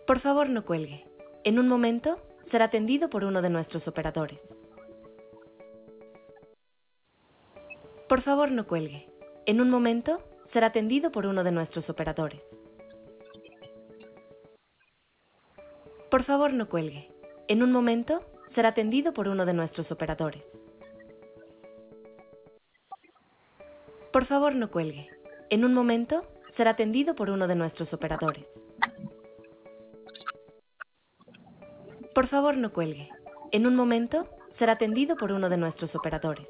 Por favor, no cuelgue. En un momento será atendido por uno de nuestros operadores. Por favor, no cuelgue. En un momento será atendido por uno de nuestros operadores. Por favor, no cuelgue. En un momento será atendido por uno de nuestros operadores. Por favor, no cuelgue. En un momento será atendido por uno de nuestros operadores. Por favor, no cuelgue. En un momento será atendido por uno de nuestros operadores.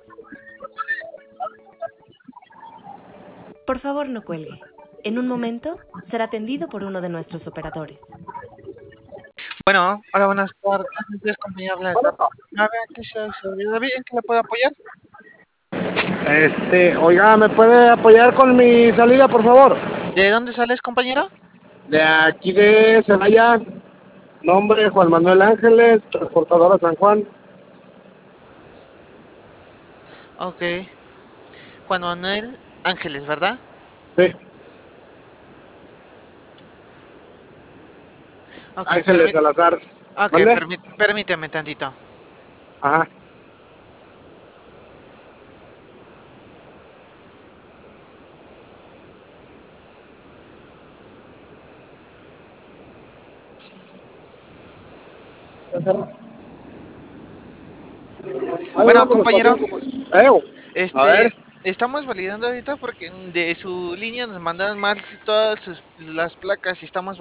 Por favor, no cuelgue. En un momento será atendido por uno de nuestros operadores. Bueno, hola, buenas tardes. ¿Puedes acompañarle a ver qué se olvidó bien? ¿Que le puedo apoyar? Oiga, ¿me puede apoyar con mi salida, por favor? ¿De dónde sales, compañero? De aquí de Celaya, nombre Juan Manuel Ángeles, transportadora San Juan. Ok. Juan Manuel Ángeles, ¿verdad? Sí, Ok, Ángeles Salazar. ¿Mande? permíteme tantito. Ajá. Ahí Bueno, vamos compañero, despacito, pues. A ver. estamos validando ahorita porque de su línea nos mandaron mal todas las placas y estamos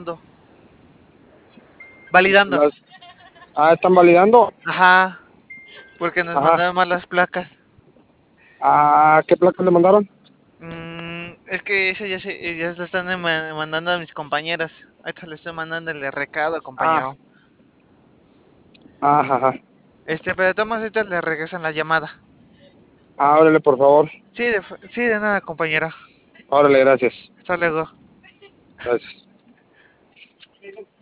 validando. ¿Están validando? Ajá, porque nos Ajá. mandaron mal las placas. ¿Qué placas le mandaron? Es que eso ya se lo están mandando a mis compañeras. Ahorita le estoy mandando el recado, Ah, compañero. ajá, ajá. Pero de todas maneras ahorita le regresan la llamada. Órale, por favor. Sí, de nada, compañero. Órale, gracias. Hasta luego. Gracias.